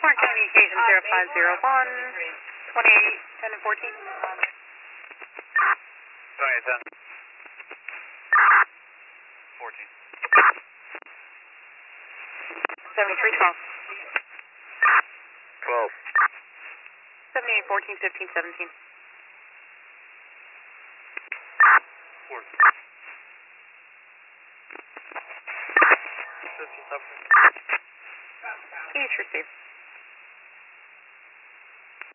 Smart Communication 0501, 28, 10 and 14. 28, 10. 14. 73, 12. 12. 78, 14, 15, 17. 14. 15, 17. Each received.